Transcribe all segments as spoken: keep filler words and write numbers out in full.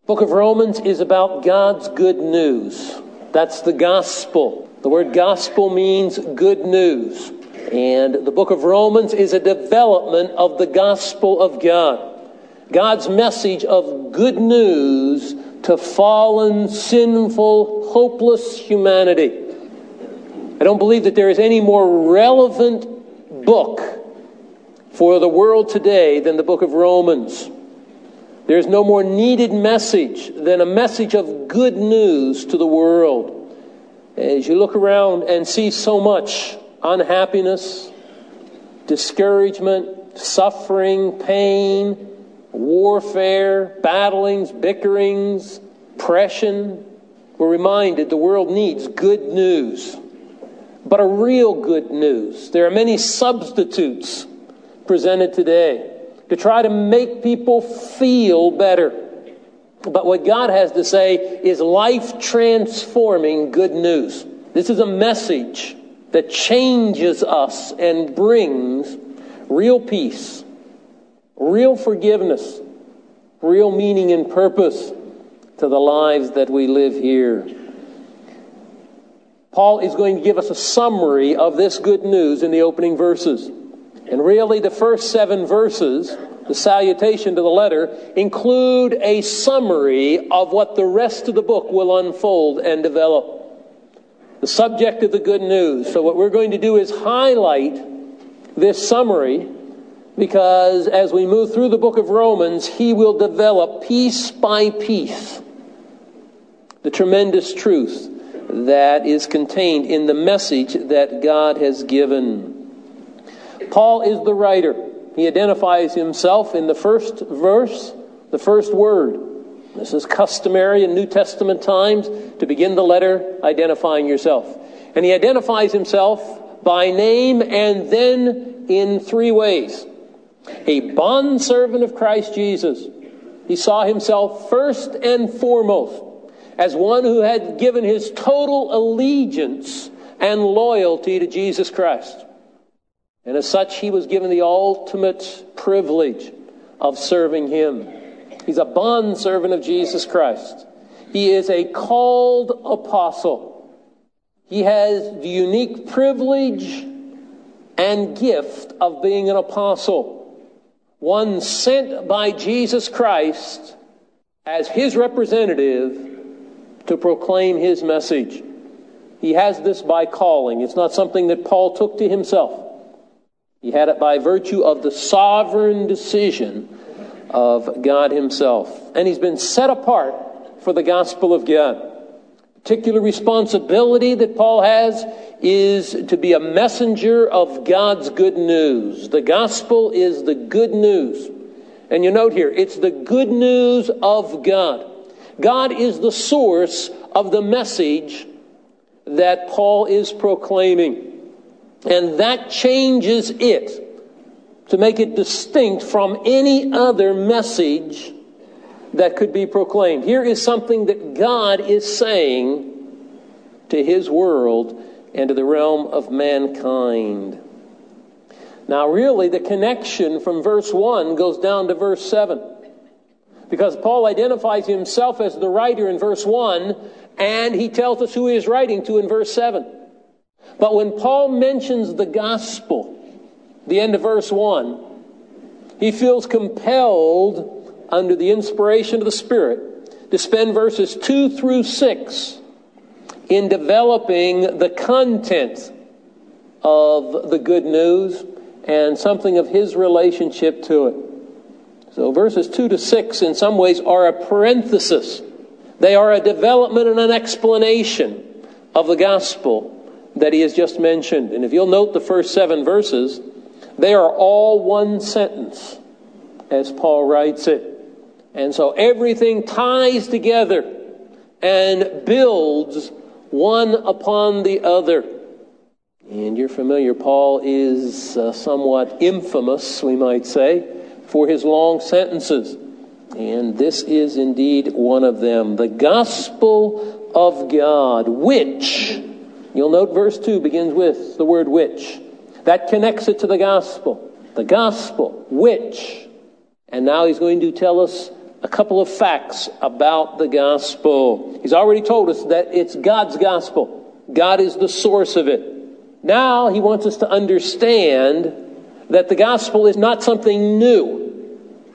Book of Romans is about God's good news. That's the gospel. The word gospel means good news. And the book of Romans is a development of the gospel of God. God's message of good news to fallen, sinful, hopeless humanity. I don't believe that there is any more relevant book for the world today than the book of Romans. There is no more needed message than a message of good news to the world. As you look around and see so much unhappiness, discouragement, suffering, pain, warfare, battlings, bickerings, oppression, we're reminded the world needs good news. But a real good news. There are many substitutes presented today to try to make people feel better. But what God has to say is life-transforming good news. This is a message that changes us and brings real peace, real forgiveness, real meaning and purpose to the lives that we live here. Paul is going to give us a summary of this good news in the opening verses. And really the first seven verses, the salutation to the letter, include a summary of what the rest of the book will unfold and develop. The subject of the good news. So what we're going to do is highlight this summary, because as we move through the book of Romans, he will develop piece by piece the tremendous truth that is contained in the message that God has given. Paul is the writer. He identifies himself in the first verse, the first word. This is customary in New Testament times to begin the letter identifying yourself. And he identifies himself by name and then in three ways. A bondservant of Christ Jesus. He saw himself first and foremost as one who had given his total allegiance and loyalty to Jesus Christ. And as such, he was given the ultimate privilege of serving him. He's a bondservant of Jesus Christ. He is a called apostle. He has the unique privilege and gift of being an apostle. One sent by Jesus Christ as his representative to proclaim his message. He has this by calling. It's not something that Paul took to himself. He had it by virtue of the sovereign decision of God himself. And he's been set apart for the gospel of God. Particular responsibility that Paul has is to be a messenger of God's good news. The gospel is the good news. And you note here, it's the good news of God. God is the source of the message that Paul is proclaiming. And that changes it to make it distinct from any other message that could be proclaimed. Here is something that God is saying to his world and to the realm of mankind. Now, really, the connection from verse one goes down to verse seven. Because Paul identifies himself as the writer in verse one, and he tells us who he is writing to in verse seven. But when Paul mentions the gospel, the end of verse one, he feels compelled, under the inspiration of the Spirit, to spend verses two through six in developing the content of the good news and something of his relationship to it. So verses two to six in some ways are a parenthesis. They are a development and an explanation of the gospel that he has just mentioned. And if you'll note the first seven verses, they are all one sentence as Paul writes it. And so everything ties together and builds one upon the other. And you're familiar, Paul is uh, somewhat infamous, we might say, for his long sentences. And this is indeed one of them. The gospel of God, which, you'll note verse two begins with the word which. That connects it to the gospel. The gospel, which. And now he's going to tell us a couple of facts about the gospel. He's already told us that it's God's gospel. God is the source of it. Now he wants us to understand that the gospel is not something new.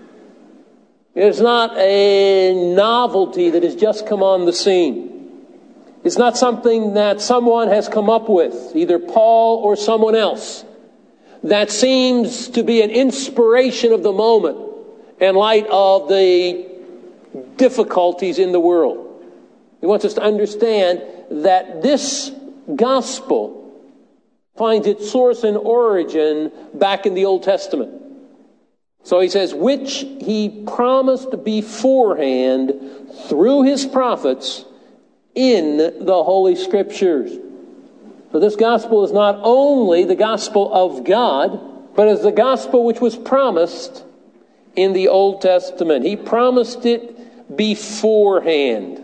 It's not a novelty that has just come on the scene. It's not something that someone has come up with, either Paul or someone else, that seems to be an inspiration of the moment in light of the difficulties in the world. He wants us to understand that this gospel finds its source and origin back in the Old Testament. So he says, which he promised beforehand through his prophets in the Holy Scriptures. So this gospel is not only the gospel of God, but is the gospel which was promised in the Old Testament. He promised it beforehand,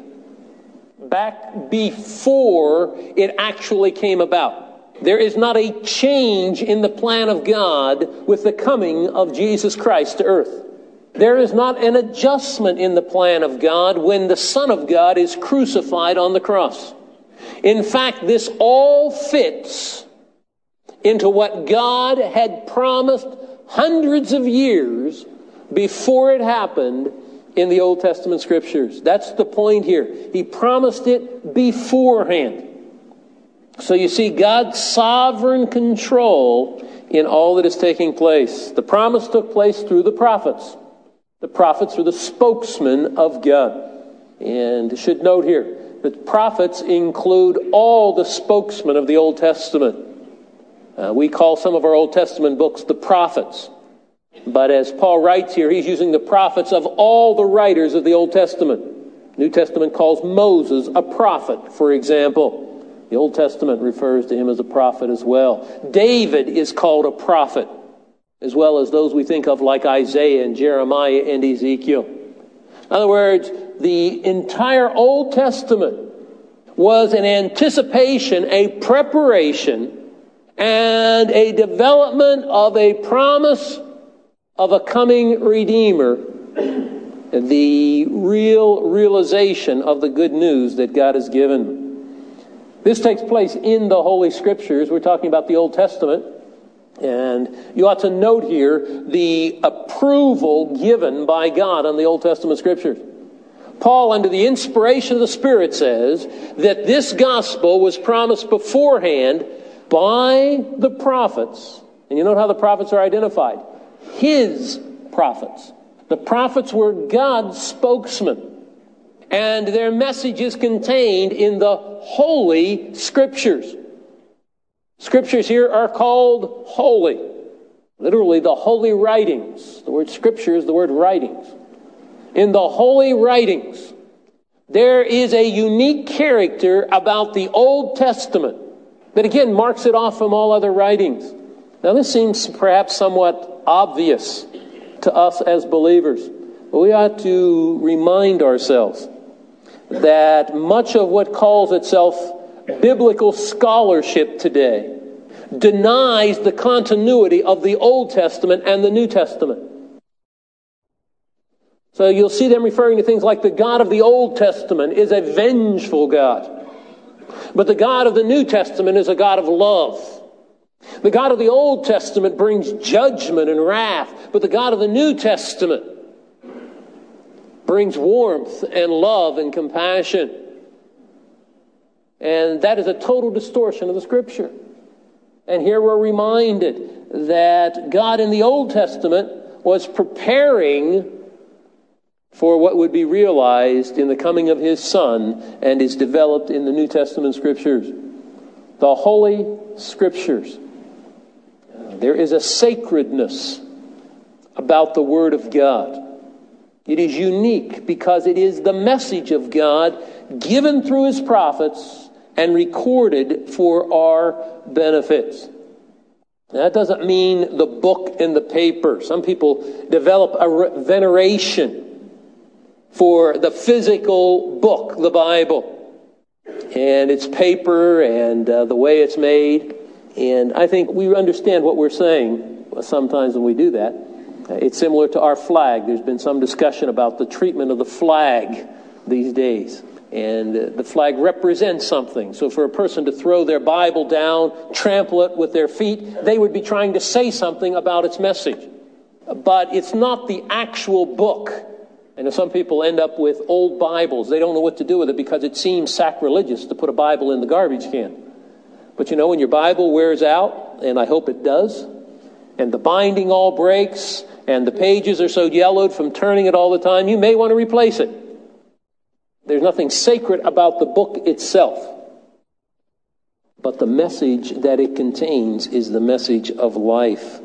back before it actually came about. There is not a change in the plan of God with the coming of Jesus Christ to earth. There is not an adjustment in the plan of God when the Son of God is crucified on the cross. In fact, this all fits into what God had promised hundreds of years before it happened in the Old Testament Scriptures. That's the point here. He promised it beforehand. So you see God's sovereign control in all that is taking place. The promise took place through the prophets. The prophets were the spokesmen of God. And I should note here that prophets include all the spokesmen of the Old Testament. Uh, we call some of our Old Testament books the prophets. But as Paul writes here, he's using the prophets of all the writers of the Old Testament. New Testament calls Moses a prophet, for example. The Old Testament refers to him as a prophet as well. David is called a prophet, as well as those we think of like Isaiah and Jeremiah and Ezekiel. In other words, the entire Old Testament was an anticipation, a preparation, and a development of a promise of a coming Redeemer, the real realization of the good news that God has given. This takes place in the Holy Scriptures. We're talking about the Old Testament. And you ought to note here the approval given by God on the Old Testament Scriptures. Paul, under the inspiration of the Spirit, says that this gospel was promised beforehand by the prophets. And you know how the prophets are identified? His prophets. The prophets were God's spokesmen. And their message is contained in the Holy Scriptures. Scriptures here are called holy. Literally, the holy writings. The word Scripture is the word writings. In the holy writings, there is a unique character about the Old Testament that again marks it off from all other writings. Now, this seems perhaps somewhat obvious to us as believers, but we ought to remind ourselves that much of what calls itself biblical scholarship today denies the continuity of the Old Testament and the New Testament. So you'll see them referring to things like the God of the Old Testament is a vengeful God, but the God of the New Testament is a God of love. The God of the Old Testament brings judgment and wrath, but the God of the New Testament brings warmth and love and compassion. And that is a total distortion of the Scripture. And here we're reminded that God in the Old Testament was preparing for what would be realized in the coming of His Son and is developed in the New Testament Scriptures. The Holy Scriptures. There is a sacredness about the Word of God. It is unique because it is the message of God given through His prophets and recorded for our benefits. Now, that doesn't mean the book and the paper. Some people develop a veneration for the physical book, the Bible, and its paper and uh, the way it's made. And I think we understand what we're saying sometimes when we do that. It's similar to our flag. There's been some discussion about the treatment of the flag these days. And uh, the flag represents something. So for a person to throw their Bible down, trample it with their feet, they would be trying to say something about its message. But it's not the actual book. And some people end up with old Bibles. They don't know what to do with it because it seems sacrilegious to put a Bible in the garbage can. But you know, when your Bible wears out, and I hope it does, and the binding all breaks, and the pages are so yellowed from turning it all the time, you may want to replace it. There's nothing sacred about the book itself. But the message that it contains is the message of life.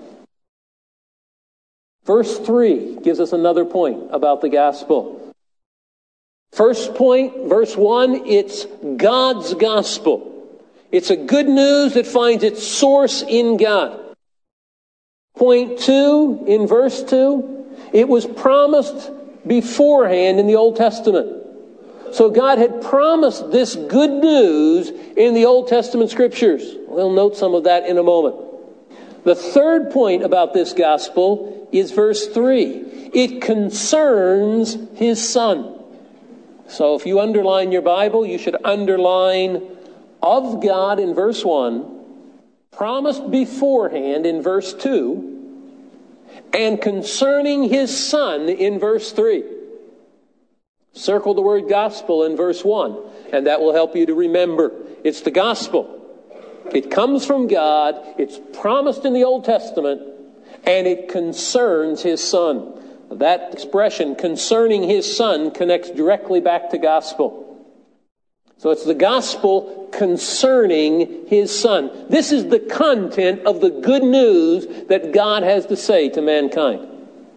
Verse three gives us another point about the gospel. First point, verse one, it's God's gospel. It's a good news that finds its source in God. Point two, in verse two, it was promised beforehand in the Old Testament. So God had promised this good news in the Old Testament scriptures. We'll note some of that in a moment. The third point about this gospel is verse three. It concerns his Son. So if you underline your Bible, you should underline of God in verse one, promised beforehand in verse two, and concerning his Son in verse three. Circle the word gospel in verse one, and that will help you to remember. It's the gospel. It comes from God, it's promised in the Old Testament, and it concerns his Son. That expression, concerning his Son, connects directly back to gospel. So it's the gospel concerning his Son. This is the content of the good news that God has to say to mankind.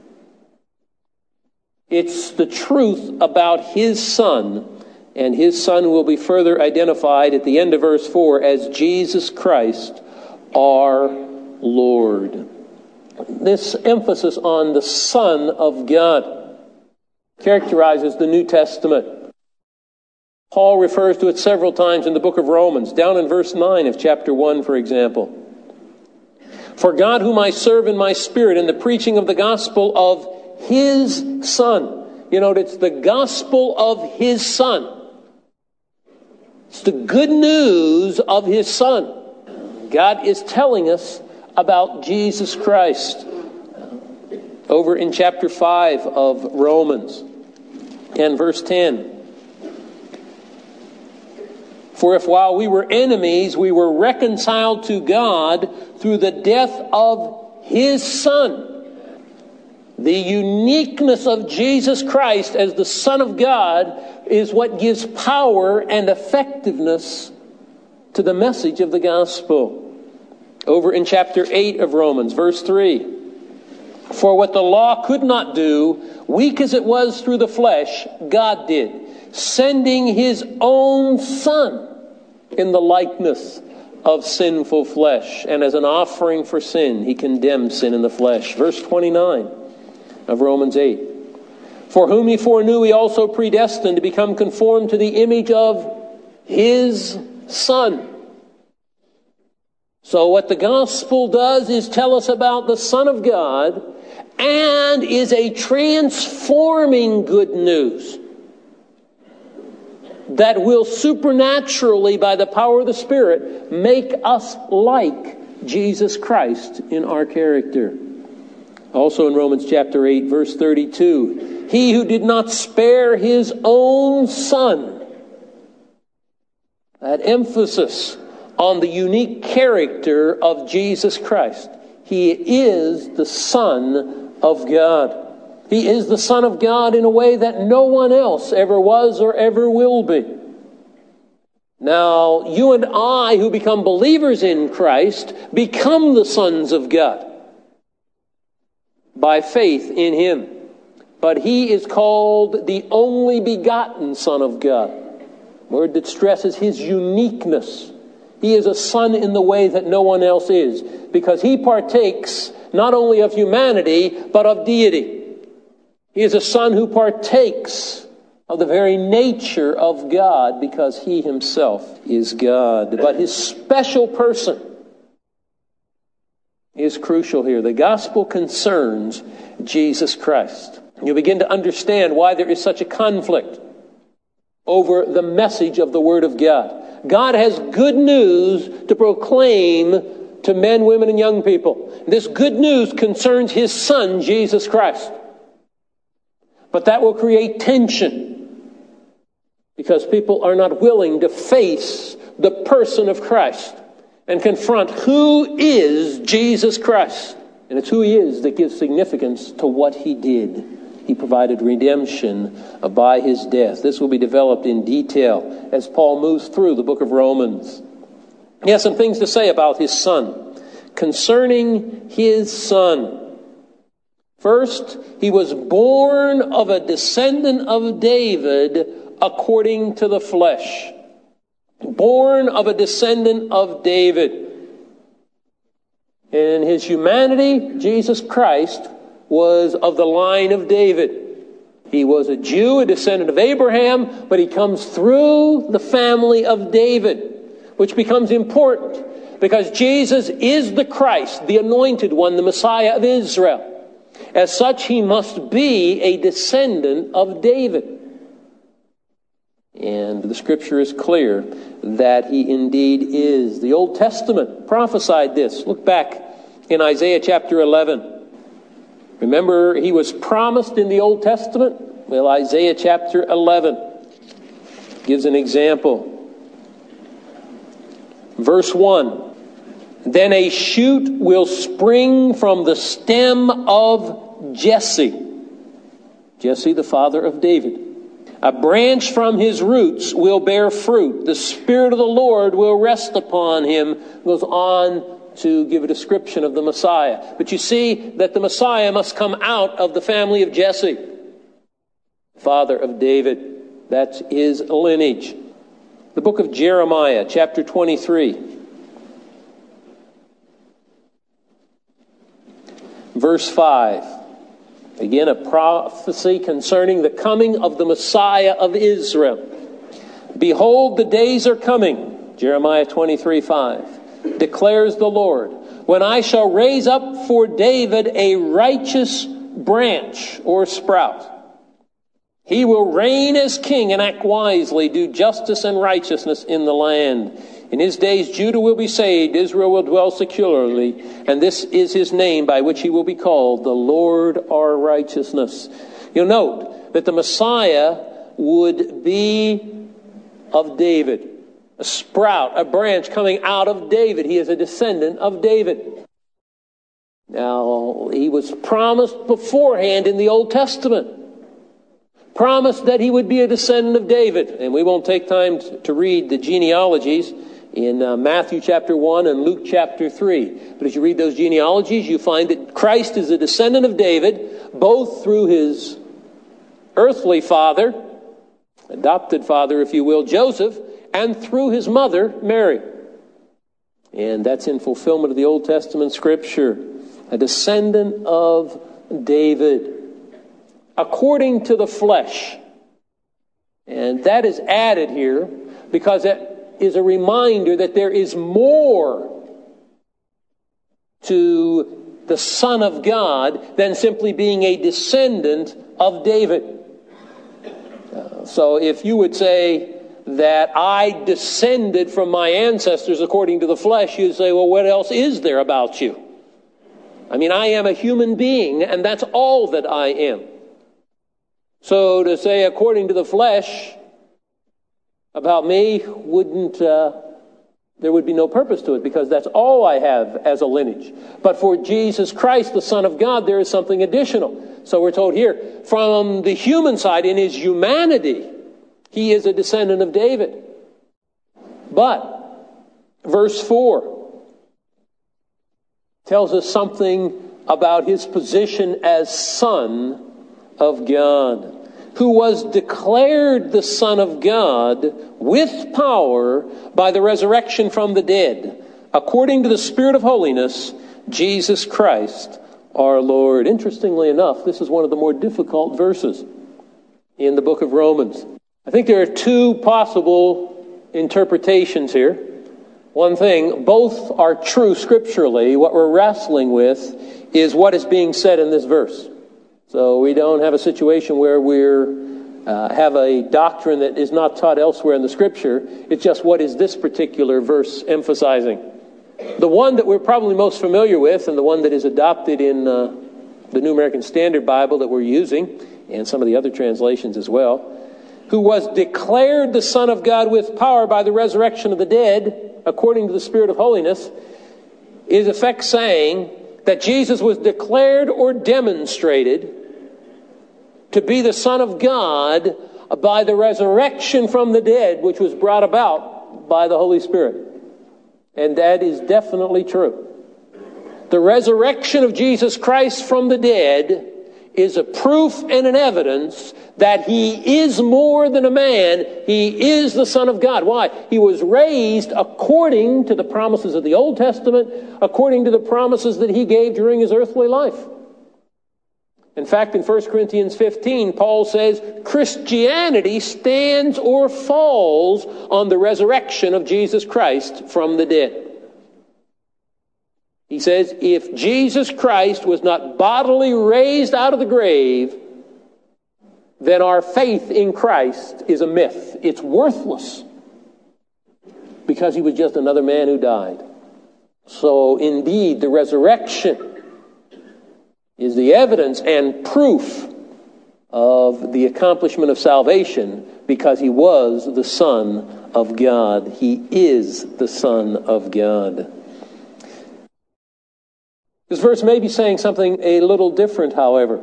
It's the truth about his Son, and his Son will be further identified at the end of verse four as Jesus Christ, our Lord. This emphasis on the Son of God characterizes the New Testament. Paul refers to it several times in the book of Romans, down in verse nine of chapter one, for example. For God, whom I serve in my spirit in the preaching of the gospel of his Son. You know, it's the gospel of his Son. It's the good news of his Son. God is telling us about Jesus Christ. Over in chapter five of Romans and verse ten. For if while we were enemies, we were reconciled to God through the death of his Son. The uniqueness of Jesus Christ as the Son of God is what gives power and effectiveness to the message of the gospel. Over in chapter eight of Romans, verse three. For what the law could not do, weak as it was through the flesh, God did, sending his own Son in the likeness of sinful flesh. And as an offering for sin, he condemned sin in the flesh. Verse twenty-nine of Romans eight. For whom he foreknew, he also predestined to become conformed to the image of his Son. So what the gospel does is tell us about the Son of God, and is a transforming good news that will supernaturally, by the power of the Spirit, make us like Jesus Christ in our character. Also in Romans chapter eight, verse thirty-two, he who did not spare his own Son. That emphasis on the unique character of Jesus Christ. He is the Son of God. He is the Son of God in a way that no one else ever was or ever will be. Now, you and I who become believers in Christ become the sons of God by faith in him. But he is called the only begotten Son of God. A word that stresses his uniqueness. He is a son in the way that no one else is, because he partakes not only of humanity, but of deity. He is a son who partakes of the very nature of God, because he himself is God. But his special person is crucial here. The gospel concerns Jesus Christ. You begin to understand why there is such a conflict over the message of the Word of God. God has good news to proclaim to men, women, and young people. This good news concerns His Son, Jesus Christ. But that will create tension because people are not willing to face the person of Christ and confront who is Jesus Christ. And it's who He is that gives significance to what He did. He provided redemption by His death. This will be developed in detail as Paul moves through the book of Romans. He has some things to say about His Son. Concerning His Son. First, He was born of a descendant of David according to the flesh. Born of a descendant of David. In His humanity, Jesus Christ was of the line of David. He was a Jew, a descendant of Abraham, but He comes through the family of David, which becomes important because Jesus is the Christ, the anointed one, the Messiah of Israel. As such, He must be a descendant of David. And the Scripture is clear that He indeed is. The Old Testament prophesied this. Look back in Isaiah chapter eleven. Remember, He was promised in the Old Testament? Well, Isaiah chapter eleven gives an example. Verse one. Then a shoot will spring from the stem of Jesse. Jesse, the father of David. A branch from his roots will bear fruit. The Spirit of the Lord will rest upon him. Goes on to give a description of the Messiah. But you see that the Messiah must come out of the family of Jesse, father of David. That's his lineage. The book of Jeremiah, chapter twenty-three. Verse five. Again, a prophecy concerning the coming of the Messiah of Israel. Behold, the days are coming, Jeremiah twenty-three five, declares the Lord, when I shall raise up for David a righteous branch or sprout. He will reign as king and act wisely, do justice and righteousness in the land. In his days Judah will be saved, Israel will dwell securely, and this is his name by which he will be called, the Lord our righteousness. You'll note that the Messiah would be of David. A sprout, a branch coming out of David. He is a descendant of David. Now, he was promised beforehand in the Old Testament. Promised that he would be a descendant of David. And we won't take time to read the genealogies in uh, Matthew chapter one and Luke chapter three. But as you read those genealogies, you find that Christ is a descendant of David, both through his earthly father, adopted father, if you will, Joseph, and through his mother, Mary. And that's in fulfillment of the Old Testament Scripture. A descendant of David, according to the flesh. And that is added here because it is a reminder that there is more to the Son of God than simply being a descendant of David. Uh, so if you would say that I descended from my ancestors according to the flesh, you'd say, well, what else is there about you? I mean, I am a human being, and that's all that I am. So to say according to the flesh about me wouldn't, uh, there would be no purpose to it because that's all I have as a lineage. But for Jesus Christ, the Son of God, there is something additional. So we're told here, from the human side, in his humanity, he is a descendant of David. But verse four tells us something about his position as Son of God, who was declared the Son of God with power by the resurrection from the dead, according to the Spirit of holiness, Jesus Christ our Lord. Interestingly enough, this is one of the more difficult verses in the book of Romans. I think there are two possible interpretations here. One thing, both are true scripturally. What we're wrestling with is what is being said in this verse. So we don't have a situation where we're uh, have a doctrine that is not taught elsewhere in the scripture. It's just what is this particular verse emphasizing. The one that we're probably most familiar with, and the one that is adopted in uh, the New American Standard Bible that we're using, and some of the other translations as well, who was declared the Son of God with power by the resurrection of the dead, according to the Spirit of holiness, is in effect saying that Jesus was declared or demonstrated to be the Son of God by the resurrection from the dead, which was brought about by the Holy Spirit. And that is definitely true. The resurrection of Jesus Christ from the dead is a proof and an evidence that he is more than a man. He is the Son of God. Why? He was raised according to the promises of the Old Testament, according to the promises that he gave during his earthly life. In fact, in First Corinthians fifteen, Paul says, Christianity stands or falls on the resurrection of Jesus Christ from the dead. He says, if Jesus Christ was not bodily raised out of the grave, then our faith in Christ is a myth. It's worthless because he was just another man who died. So indeed, the resurrection is the evidence and proof of the accomplishment of salvation because he was the Son of God. He is the Son of God. This verse may be saying something a little different, however.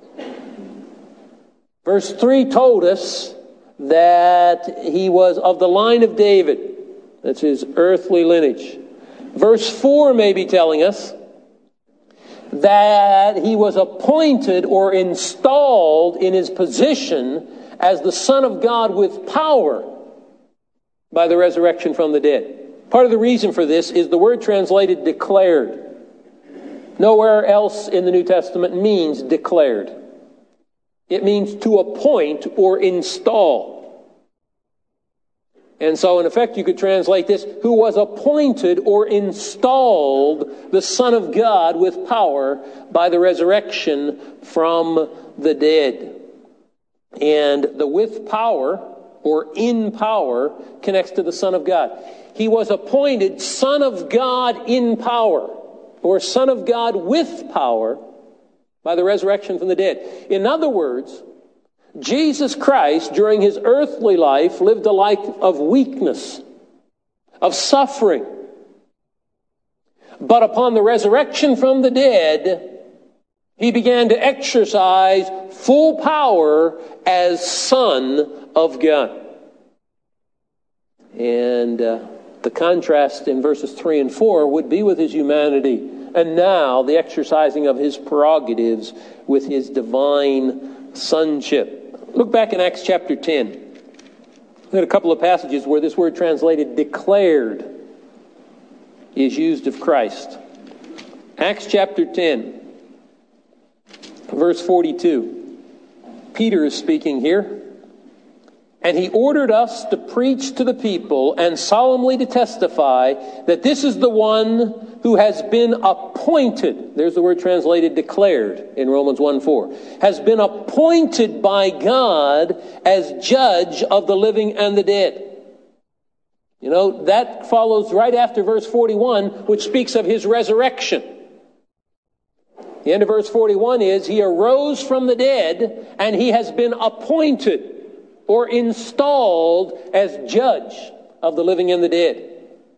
Verse three told us that he was of the line of David. That's his earthly lineage. Verse four may be telling us that he was appointed or installed in his position as the Son of God with power by the resurrection from the dead. Part of the reason for this is the word translated declared. Nowhere else in the New Testament means declared. It means to appoint or install. And so, in effect, you could translate this, who was appointed or installed the Son of God with power by the resurrection from the dead. And the with power or in power connects to the Son of God. He was appointed Son of God in power, or Son of God with power by the resurrection from the dead. In other words, Jesus Christ, during his earthly life, lived a life of weakness, of suffering. But upon the resurrection from the dead, he began to exercise full power as Son of God. And uh, the contrast in verses three and four would be with his humanity, and now the exercising of his prerogatives with his divine sonship. Look back in Acts chapter ten. We had a couple of passages where this word translated declared is used of Christ. Acts chapter ten, verse forty-two. Peter is speaking here. And he ordered us to preach to the people and solemnly to testify that this is the one who has been appointed. There's the word translated declared in Romans one four. Has been appointed by God as judge of the living and the dead. You know, that follows right after verse forty-one, which speaks of his resurrection. The end of verse forty-one is, he arose from the dead and he has been appointed or installed as judge of the living and the dead.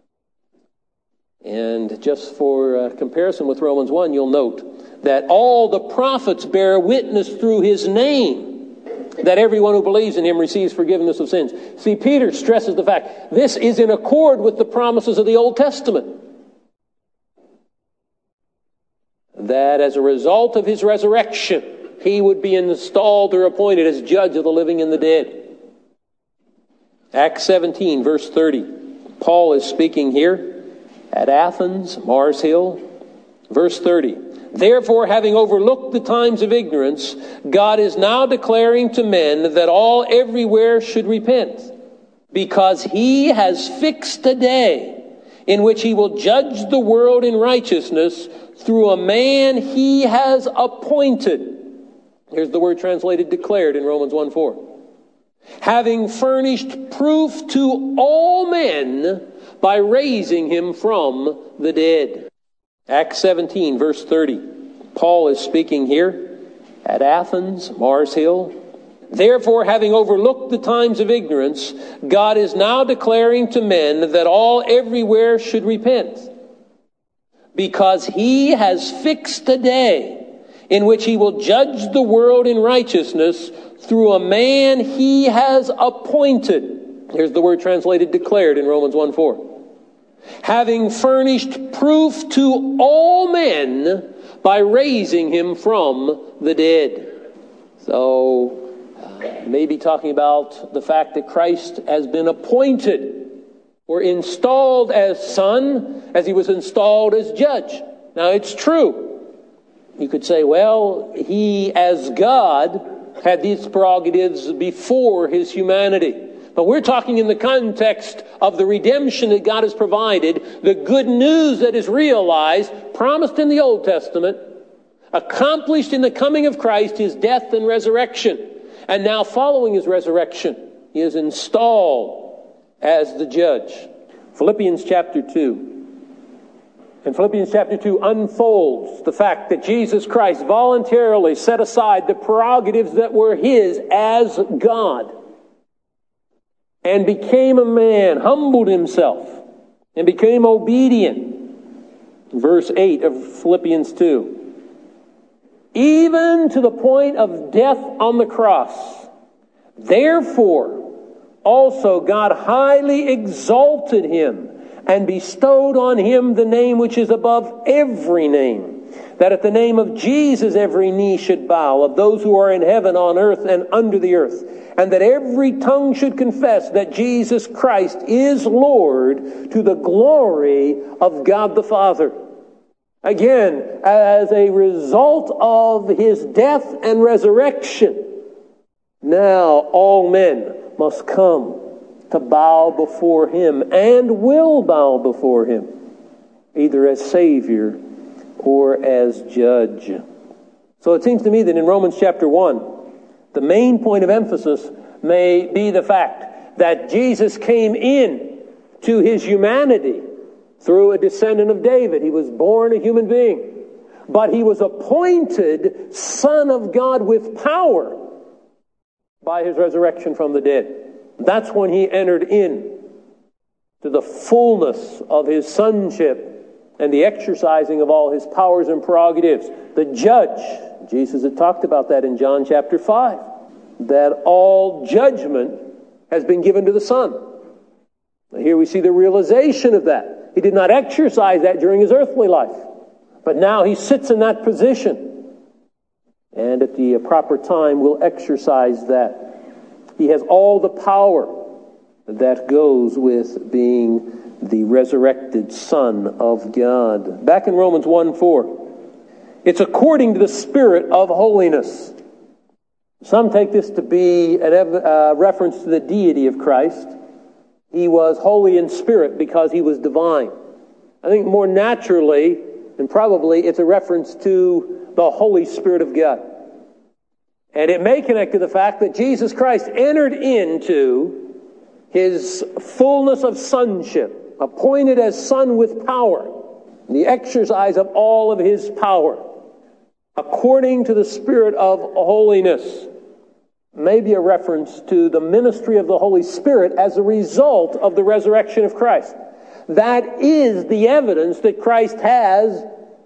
And just for uh, comparison with Romans one, you'll note that all the prophets bear witness through his name that everyone who believes in him receives forgiveness of sins. See, Peter stresses the fact this is in accord with the promises of the Old Testament. That as a result of his resurrection, he would be installed or appointed as judge of the living and the dead. Acts seventeen, verse thirty. Paul is speaking here at Athens, Mars Hill. Verse thirty. Therefore, having overlooked the times of ignorance, God is now declaring to men that all everywhere should repent, because he has fixed a day in which he will judge the world in righteousness through a man he has appointed. Here's the word translated declared in Romans one four. Having furnished proof to all men by raising him from the dead. Acts seventeen, verse thirty. Paul is speaking here at Athens, Mars Hill. Therefore, having overlooked the times of ignorance, God is now declaring to men that all everywhere should repent, because he has fixed a day in which he will judge the world in righteousness through a man he has appointed. Here's the word translated declared in Romans one four. Having furnished proof to all men by raising him from the dead. So, uh, maybe talking about the fact that Christ has been appointed or installed as son as he was installed as judge. Now, it's true. You could say, well, he as God had these prerogatives before his humanity. But we're talking in the context of the redemption that God has provided, the good news that is realized, promised in the Old Testament, accomplished in the coming of Christ, his death and resurrection. And now following his resurrection, he is installed as the judge. Philippians chapter two. And Philippians chapter two unfolds the fact that Jesus Christ voluntarily set aside the prerogatives that were his as God and became a man, humbled himself, and became obedient. Verse eight of Philippians two. Even to the point of death on the cross. Therefore, also God highly exalted him and bestowed on him the name which is above every name, that at the name of Jesus every knee should bow, of those who are in heaven, on earth, and under the earth, and that every tongue should confess that Jesus Christ is Lord, to the glory of God the Father. Again, as a result of his death and resurrection, now all men must come to bow before him and will bow before him, either as Savior or as Judge. So it seems to me that in Romans chapter one, the main point of emphasis may be the fact that Jesus came in to his humanity through a descendant of David. He was born a human being, but he was appointed Son of God with power by his resurrection from the dead. That's when he entered in to the fullness of his sonship and the exercising of all his powers and prerogatives. The judge, Jesus had talked about that in John chapter five, that all judgment has been given to the Son. Here we see the realization of that. He did not exercise that during his earthly life, but now he sits in that position, and at the proper time will exercise that. He has all the power that goes with being the resurrected Son of God. Back in Romans one four, it's according to the Spirit of holiness. Some take this to be a uh, reference to the deity of Christ. He was holy in spirit because he was divine. I think more naturally, and probably, it's a reference to the Holy Spirit of God. And it may connect to the fact that Jesus Christ entered into his fullness of sonship, appointed as Son with power, the exercise of all of his power, according to the Spirit of holiness. Maybe a reference to the ministry of the Holy Spirit as a result of the resurrection of Christ. That is the evidence that Christ has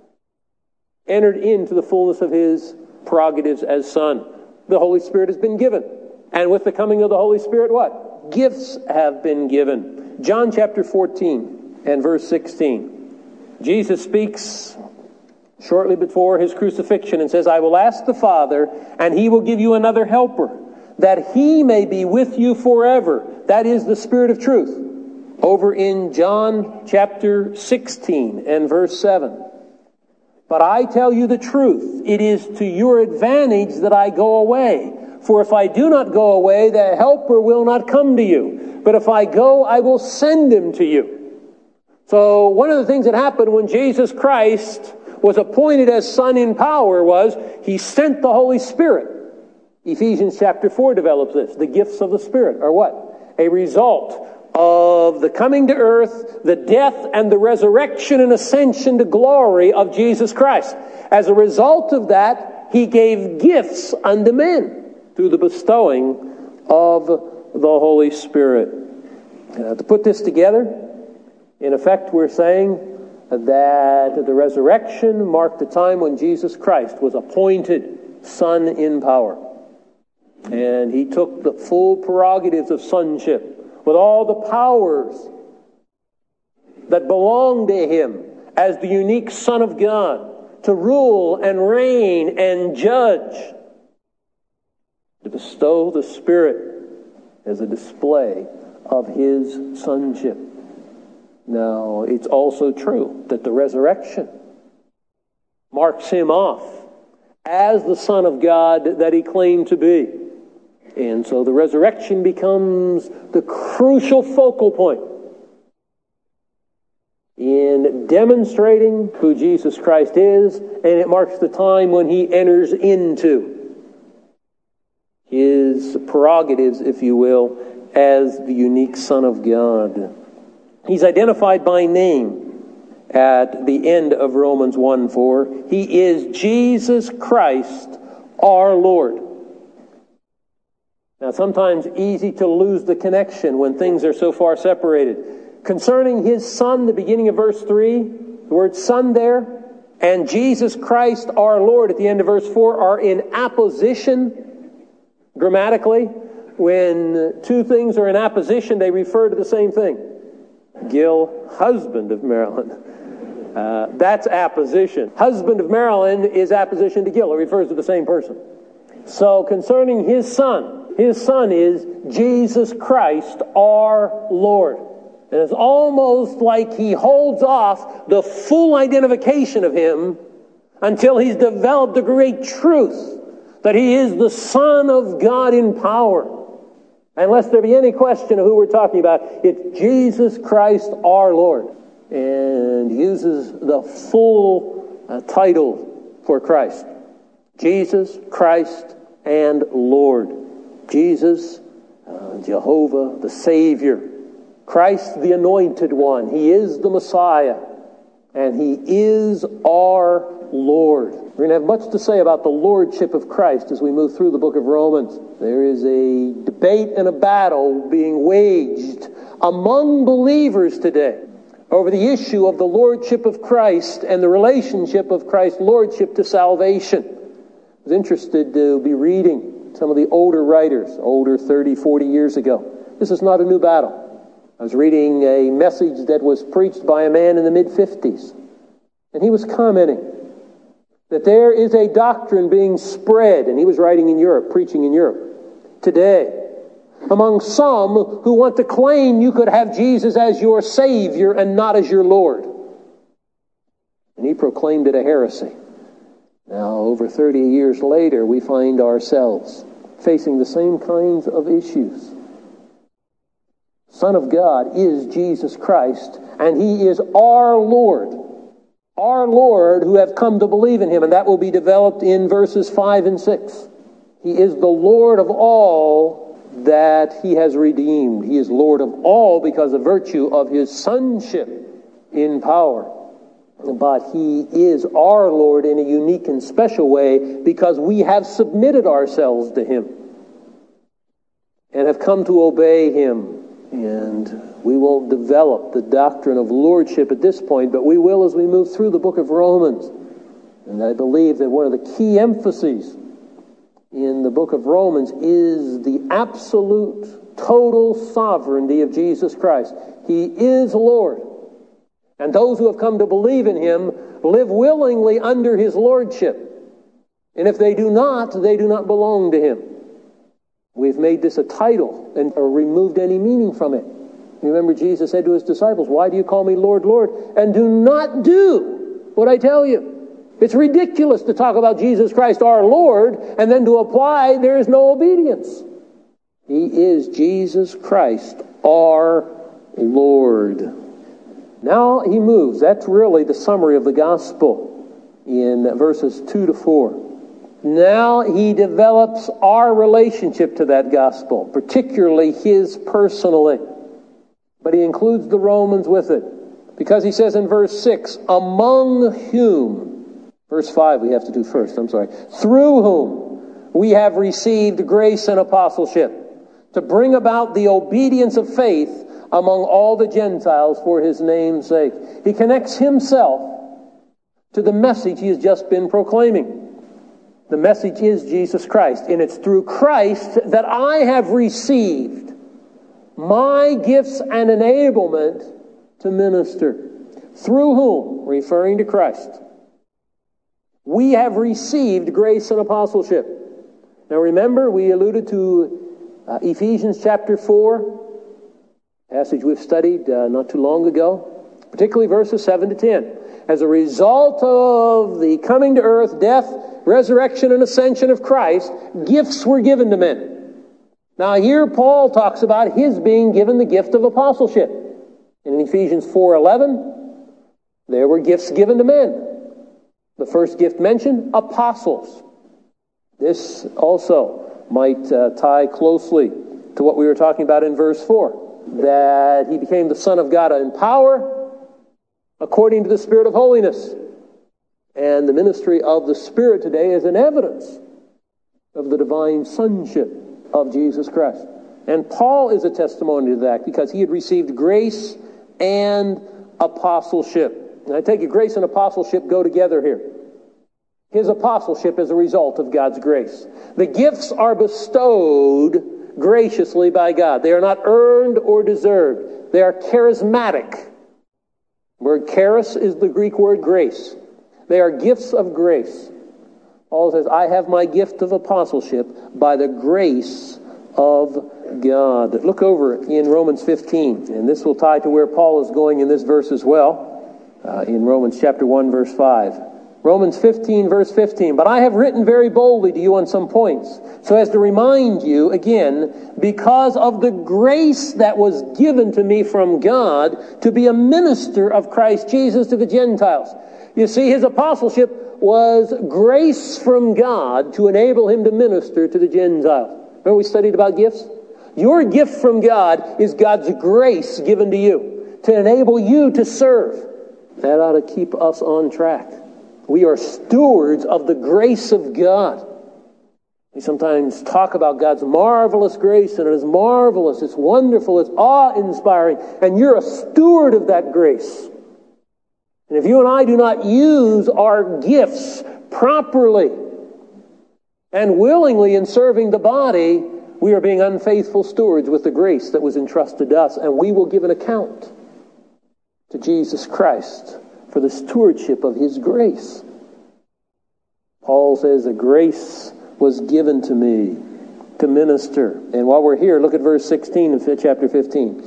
entered into the fullness of his prerogatives as Son. The Holy Spirit has been given. And with the coming of the Holy Spirit, what? Gifts have been given. John chapter fourteen and verse sixteen. Jesus speaks shortly before his crucifixion and says, I will ask the Father, and he will give you another helper, that he may be with you forever. That is the Spirit of truth. Over in John chapter sixteen and verse seven. But I tell you the truth, it is to your advantage that I go away. For if I do not go away, the helper will not come to you. But if I go, I will send him to you. So one of the things that happened when Jesus Christ was appointed as Son in power was He sent the Holy Spirit. Ephesians chapter four develops this. The gifts of the Spirit are what? A result of the coming to earth, the death and the resurrection and ascension to glory of Jesus Christ. As a result of that, He gave gifts unto men through the bestowing of the Holy Spirit. Uh, to put this together, in effect, we're saying that the resurrection marked the time when Jesus Christ was appointed Son in power. And He took the full prerogatives of sonship with all the powers that belong to Him as the unique Son of God to rule and reign and judge, to bestow the Spirit as a display of His sonship. Now, it's also true that the resurrection marks Him off as the Son of God that He claimed to be. And so the resurrection becomes the crucial focal point in demonstrating who Jesus Christ is, and it marks the time when He enters into His prerogatives, if you will, as the unique Son of God. He's identified by name at the end of Romans one four. He is Jesus Christ, our Lord. Now, sometimes easy to lose the connection when things are so far separated. Concerning His Son, the beginning of verse three, the word Son there, and Jesus Christ our Lord at the end of verse four are in apposition grammatically. When two things are in apposition, they refer to the same thing. Gil, husband of Marilyn. Uh, that's apposition. Husband of Marilyn is apposition to Gil. It refers to the same person. So concerning His Son, His Son is Jesus Christ our Lord. And it's almost like He holds off the full identification of Him until He's developed the great truth that He is the Son of God in power. Unless there be any question of who we're talking about, it's Jesus Christ our Lord. And uses the full uh, title for Christ. Jesus, Christ, and Lord. Jesus, uh, Jehovah, the Savior. Christ, the Anointed One. He is the Messiah. And He is our Lord. We're going to have much to say about the Lordship of Christ as we move through the book of Romans. There is a debate and a battle being waged among believers today over the issue of the Lordship of Christ and the relationship of Christ's Lordship to salvation. I was interested to be reading some of the older writers, older thirty, forty years ago. This is not a new battle. I was reading a message that was preached by a man in the mid-fifties, and he was commenting that there is a doctrine being spread, and he was writing in Europe, preaching in Europe, today, among some who want to claim you could have Jesus as your Savior and not as your Lord. And he proclaimed it a heresy. Now, over thirty years later, we find ourselves facing the same kinds of issues. Son of God is Jesus Christ, and He is our Lord. Our Lord who have come to believe in Him, and that will be developed in verses five and six. He is the Lord of all that He has redeemed. He is Lord of all because of virtue of His sonship in power. But He is our Lord in a unique and special way because we have submitted ourselves to Him and have come to obey Him. And we won't develop the doctrine of lordship at this point, but we will as we move through the book of Romans. And I believe that one of the key emphases in the book of Romans is the absolute, total sovereignty of Jesus Christ. He is Lord. And those who have come to believe in Him live willingly under His lordship. And if they do not, they do not belong to Him. We've made this a title and removed any meaning from it. Remember, Jesus said to His disciples, "Why do you call me Lord, Lord, and do not do what I tell you?" It's ridiculous to talk about Jesus Christ, our Lord, and then to apply there is no obedience. He is Jesus Christ, our Lord. Now he moves. That's really the summary of the gospel in verses two to four. Now he develops our relationship to that gospel, particularly his personally. But he includes the Romans with it. Because he says in verse six, among whom, verse five we have to do first, I'm sorry, through whom we have received grace and apostleship, to bring about the obedience of faith among all the Gentiles for his name's sake. He connects himself to the message he has just been proclaiming. The message is Jesus Christ, and it's through Christ that I have received my gifts and enablement to minister. Through whom, referring to Christ, we have received grace and apostleship. Now remember, we alluded to uh, Ephesians chapter four, passage we've studied uh, not too long ago, particularly verses seven to ten. As a result of the coming to earth, death, resurrection, and ascension of Christ, gifts were given to men. Now here Paul talks about his being given the gift of apostleship. In Ephesians four eleven, there were gifts given to men. The first gift mentioned, apostles. This also might uh, tie closely to what we were talking about in verse four, that he became the Son of God in power, according to the Spirit of holiness. And the ministry of the Spirit today is an evidence of the divine sonship of Jesus Christ. And Paul is a testimony to that because he had received grace and apostleship. And I take it grace and apostleship go together here. His apostleship is a result of God's grace. The gifts are bestowed graciously by God. They are not earned or deserved. They are charismatic. The word charis is the Greek word grace. They are gifts of grace. Paul says, I have my gift of apostleship by the grace of God. Look over in Romans fifteen, and this will tie to where Paul is going in this verse as well, uh, in Romans chapter one, verse five. Romans fifteen, verse fifteen, but I have written very boldly to you on some points, so as to remind you again, because of the grace that was given to me from God, to be a minister of Christ Jesus to the Gentiles. You see, his apostleship was grace from God to enable him to minister to the Gentiles. Remember we studied about gifts? Your gift from God is God's grace given to you to enable you to serve. That ought to keep us on track. We are stewards of the grace of God. We sometimes talk about God's marvelous grace, and it is marvelous, it's wonderful, it's awe-inspiring, and you're a steward of that grace. And if you and I do not use our gifts properly and willingly in serving the body, we are being unfaithful stewards with the grace that was entrusted to us, and we will give an account to Jesus Christ for the stewardship of his grace. Paul says, the grace was given to me to minister. And while we're here, look at verse sixteen of chapter fifteen.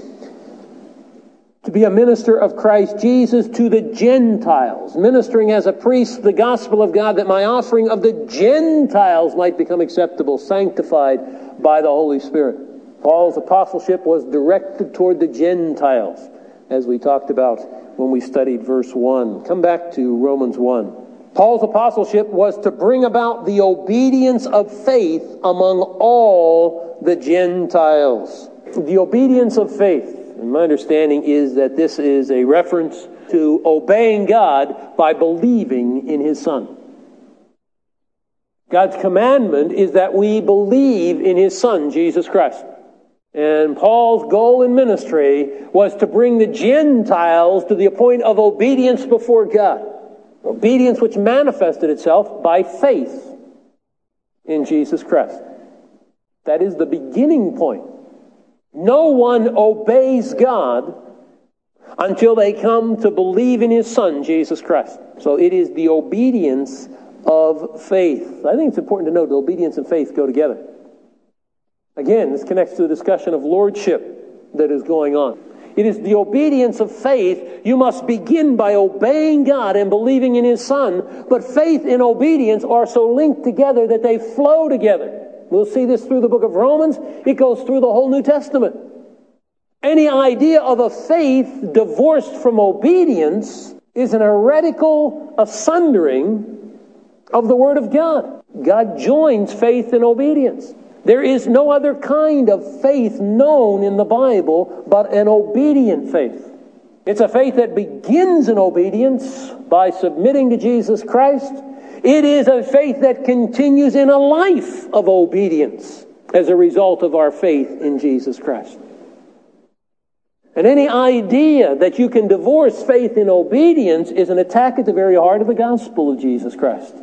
To be a minister of Christ Jesus to the Gentiles, ministering as a priest the gospel of God, that my offering of the Gentiles might become acceptable, sanctified by the Holy Spirit. Paul's apostleship was directed toward the Gentiles, as we talked about when we studied verse one. Come back to Romans one. Paul's apostleship was to bring about the obedience of faith among all the Gentiles. The obedience of faith. And my understanding is that this is a reference to obeying God by believing in his Son. God's commandment is that we believe in his Son, Jesus Christ. And Paul's goal in ministry was to bring the Gentiles to the point of obedience before God. Obedience which manifested itself by faith in Jesus Christ. That is the beginning point. No one obeys God until they come to believe in his Son, Jesus Christ. So it is the obedience of faith. I think it's important to note that obedience and faith go together. Again, this connects to the discussion of lordship that is going on. It is the obedience of faith. You must begin by obeying God and believing in his Son, but faith and obedience are so linked together that they flow together. We'll see this through the book of Romans. It goes through the whole New Testament. Any idea of a faith divorced from obedience is an heretical asundering of the Word of God. God joins faith and obedience. There is no other kind of faith known in the Bible but an obedient faith. It's a faith that begins in obedience by submitting to Jesus Christ. It is a faith that continues in a life of obedience as a result of our faith in Jesus Christ. And any idea that you can divorce faith in obedience is an attack at the very heart of the gospel of Jesus Christ.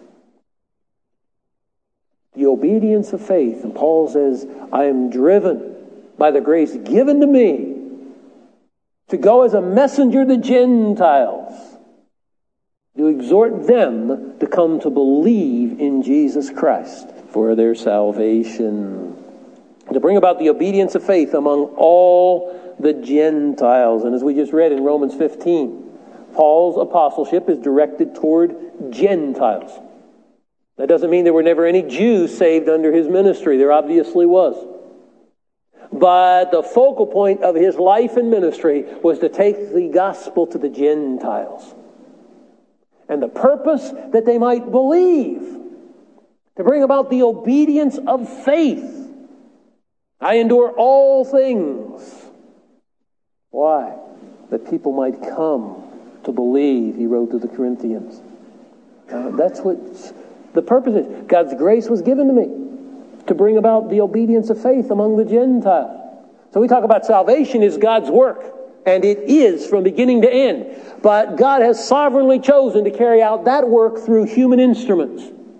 The obedience of faith. And Paul says, I am driven by the grace given to me to go as a messenger to the Gentiles, to exhort them to come to believe in Jesus Christ for their salvation, to bring about the obedience of faith among all the Gentiles. And as we just read in Romans fifteen, Paul's apostleship is directed toward Gentiles. That doesn't mean there were never any Jews saved under his ministry. There obviously was. But the focal point of his life and ministry was to take the gospel to the Gentiles. And the purpose that they might believe, to bring about the obedience of faith. I endure all things. Why? That people might come to believe, he wrote to the Corinthians. Uh, that's what the purpose is. God's grace was given to me to bring about the obedience of faith among the Gentiles. So we talk about salvation is God's work, and it is from beginning to end. But God has sovereignly chosen to carry out that work through human instruments.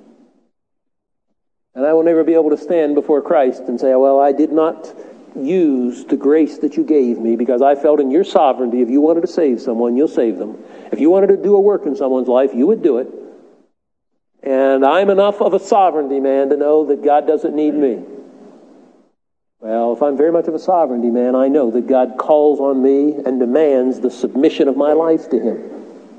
And I will never be able to stand before Christ and say, well, I did not use the grace that you gave me because I felt in your sovereignty, if you wanted to save someone, you'll save them. If you wanted to do a work in someone's life, you would do it. And I'm enough of a sovereignty man to know that God doesn't need me. Well, if I'm very much of a sovereignty man, I know that God calls on me and demands the submission of my life to Him.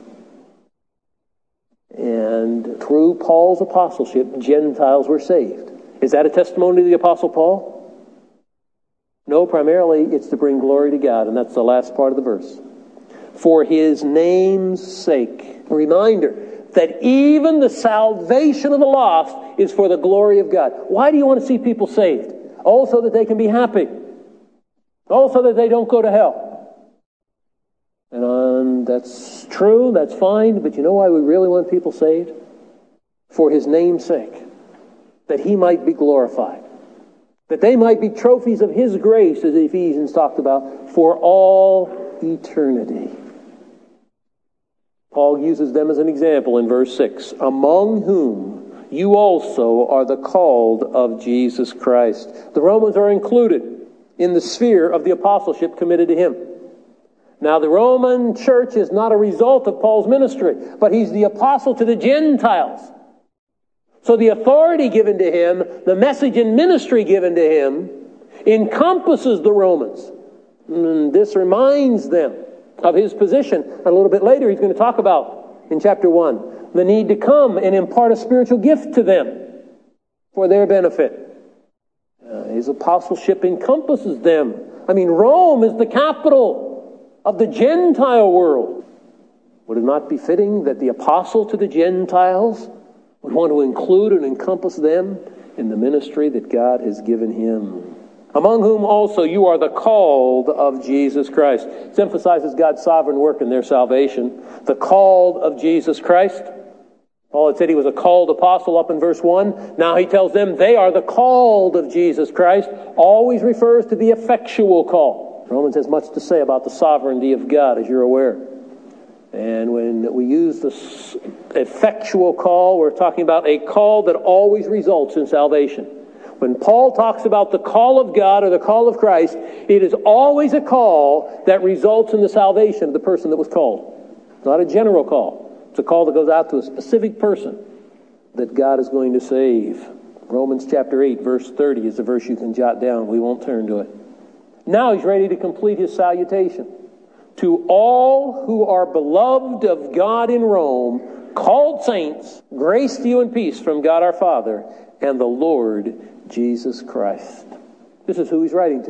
And through Paul's apostleship, Gentiles were saved. Is that a testimony to the Apostle Paul? No, primarily it's to bring glory to God, and that's the last part of the verse. For His name's sake. A reminder that even the salvation of the lost is for the glory of God. Why do you want to see people saved? Oh, so that they can be happy. Oh, so that they don't go to hell. And um, that's true, that's fine, but you know why we really want people saved? For His name's sake. That He might be glorified. That they might be trophies of His grace, as Ephesians talked about, for all eternity. Paul uses them as an example in verse six. Among whom you also are the called of Jesus Christ. The Romans are included in the sphere of the apostleship committed to Him. Now, the Roman church is not a result of Paul's ministry, but he's the apostle to the Gentiles. So the authority given to him, the message and ministry given to him, encompasses the Romans. And this reminds them of his position. A little bit later, he's going to talk about, in chapter one, the need to come and impart a spiritual gift to them for their benefit. Uh, his apostleship encompasses them. I mean, Rome is the capital of the Gentile world. Would it not be fitting that the apostle to the Gentiles would want to include and encompass them in the ministry that God has given him? Among whom also you are the called of Jesus Christ. This emphasizes God's sovereign work in their salvation. The called of Jesus Christ. Paul had said he was a called apostle up in verse one. Now he tells them they are the called of Jesus Christ. Always refers to the effectual call. Romans has much to say about the sovereignty of God, as you're aware. And when we use the effectual call, we're talking about a call that always results in salvation. When Paul talks about the call of God or the call of Christ, it is always a call that results in the salvation of the person that was called. It's not a general call. It's a call that goes out to a specific person that God is going to save. Romans chapter eight, verse thirty is the verse you can jot down. We won't turn to it. Now he's ready to complete his salutation. To all who are beloved of God in Rome, called saints, grace to you and peace from God our Father and the Lord Jesus Christ. This is who he's writing to.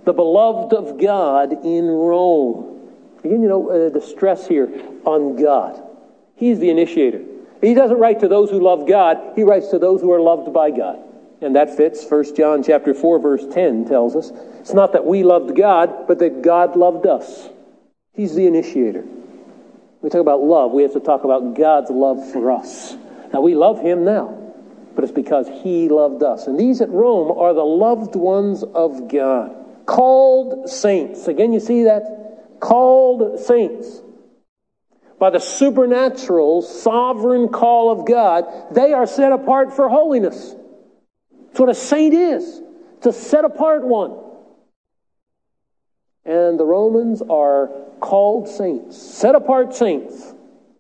the beloved of God in Rome. Again, you know, uh, the stress here on God. He's the initiator. He doesn't write to those who love God. He writes to those who are loved by God. And that fits. First John chapter four, verse ten tells us, it's not that we loved God, but that God loved us. He's the initiator. We talk about love, we have to talk about God's love for us. Now, we love Him now, but it's because He loved us. And these at Rome are the loved ones of God. Called saints. Again, you see that? Called saints. By the supernatural, sovereign call of God, they are set apart for holiness. That's what a saint is. It's a set apart one. And the Romans are called saints, set apart saints.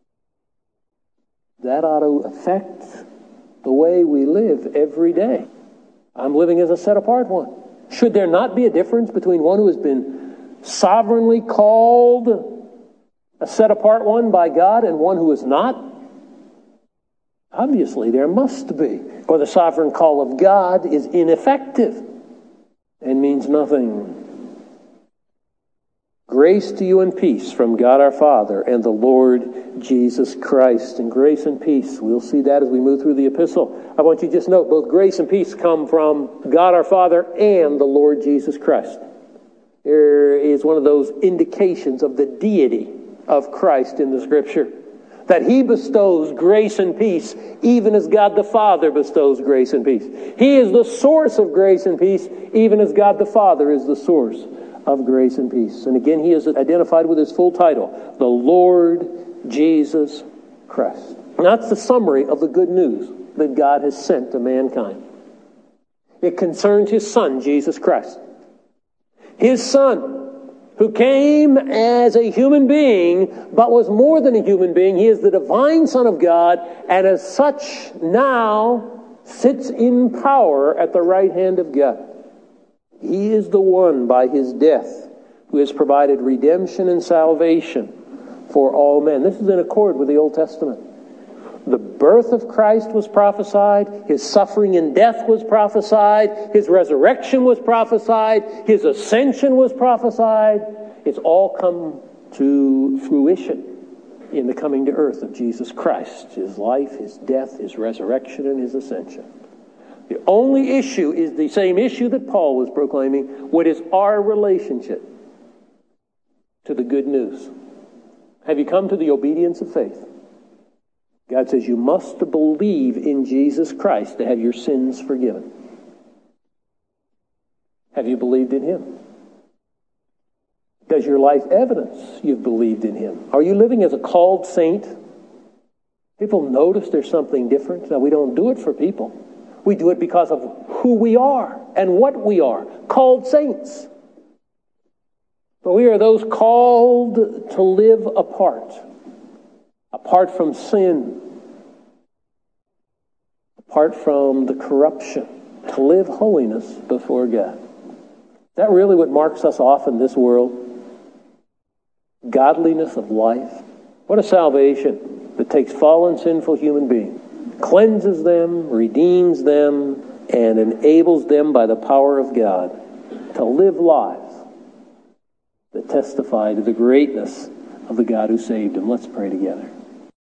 That ought to affect the way we live every day. I'm living as a set apart one. Should there not be a difference between one who has been sovereignly called a set apart one by God and one who is not? Obviously, there must be. Or the sovereign call of God is ineffective and means nothing. Grace to you and peace from God our Father and the Lord Jesus Christ. And grace and peace, we'll see that as we move through the epistle. I want you to just note, both grace and peace come from God our Father and the Lord Jesus Christ. There is one of those indications of the deity of Christ in the Scripture, that He bestows grace and peace even as God the Father bestows grace and peace. He is the source of grace and peace even as God the Father is the source of grace and peace. And again, He is identified with His full title, the Lord Jesus Christ. And that's the summary of the good news that God has sent to mankind. It concerns His Son, Jesus Christ. His Son, who came as a human being, but was more than a human being. He is the divine Son of God, and as such now sits in power at the right hand of God. He is the one, by His death, who has provided redemption and salvation for all men. This is in accord with the Old Testament. The birth of Christ was prophesied. His suffering and death was prophesied. His resurrection was prophesied. His ascension was prophesied. It's all come to fruition in the coming to earth of Jesus Christ. His life, His death, His resurrection, and His ascension. The only issue is the same issue that Paul was proclaiming. What is our relationship to the good news? Have you come to the obedience of faith? God says you must believe in Jesus Christ to have your sins forgiven. Have you believed in Him? Does your life evidence you've believed in Him? Are you living as a called saint? People notice there's something different. Now, we don't do it for people. We do it because of who we are and what we are, called saints. But we are those called to live apart, apart from sin, apart from the corruption, to live holiness before God. Is that really what marks us off in this world? Godliness of life. What a salvation that takes fallen, sinful human beings, cleanses them, redeems them, and enables them by the power of God to live lives that testify to the greatness of the God who saved them. Let's pray together.